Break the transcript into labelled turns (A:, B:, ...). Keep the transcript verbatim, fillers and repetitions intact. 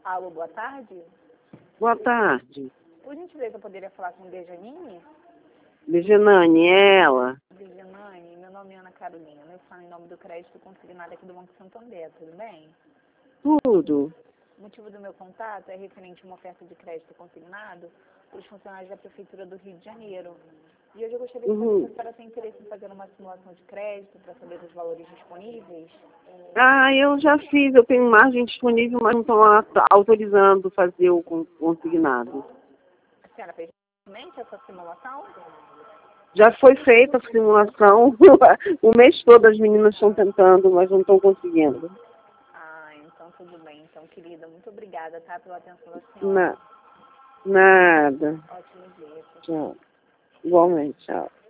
A: Alô, boa tarde.
B: Boa tarde.
A: Por gentileza, eu poderia falar com Dejanine?
B: Dejanane, é ela?
A: Dejanine, meu nome é Ana Carolina. Eu falo em nome do crédito consignado aqui do Banco Santander, tudo bem?
B: Tudo.
A: O motivo do meu contato é referente a uma oferta de crédito consignado para os funcionários da Prefeitura do Rio de Janeiro. E hoje eu gostaria de saber
B: Uhum.
A: se a senhora tem interesse em fazer uma simulação de crédito para saber os valores disponíveis.
B: Ah, eu já fiz, eu tenho margem disponível, mas não estão a- autorizando fazer o con- consignado.
A: A senhora fez realmente essa simulação?
B: Já foi feita a simulação, o mês todo as meninas estão tentando, mas não estão conseguindo.
A: Ah, então tudo bem. Então, querida, muito obrigada, tá, pela atenção da senhora.
B: Na, nada.
A: Ótimo dia.
B: Tchau. Igualmente, tchau.